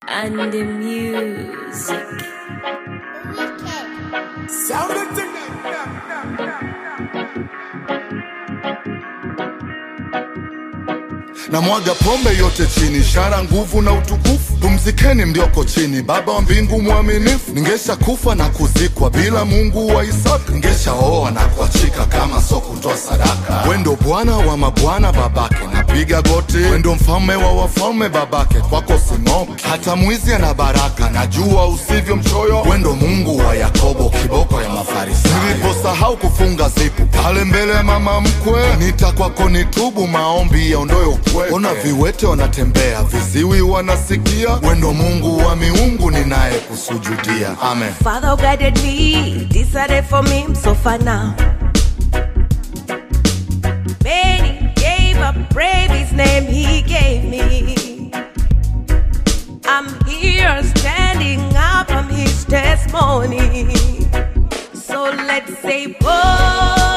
And the music. Sound it to na mwaga pombe yote chini, ishara nguvu na utukufu. Pumzikeni mlioko chini, Baba wa mbingu mwaminifu. Ningesha kufa na kuzikwa bila Mungu wa Isaka. Ningesha oa na kuachika kama so kutoa sadaka. Wendo Bwana wa mabwana babake, napiga goti. Wendo mfalme wa wafalme babake, kwako sing'oki. Hata mwizi ana baraka, najua usivyo mchoyo. Wendo Mungu wa Yakobo, kiboko ya Mafarisayo. Niliposahau kufunga zipu pale mbele ya mama mkwe, nita kwako nitubu, maombi yaondoe ukwe. Ona viwete wanatembea, viziwi wanasikia. Wendo Mungu wa miungu, ninaye kusujudia. Amen. Father guided me, decided for me, so far now. Many gave up, brave his name he gave me. I'm here standing up, I'm his testimony. So let's say, oh.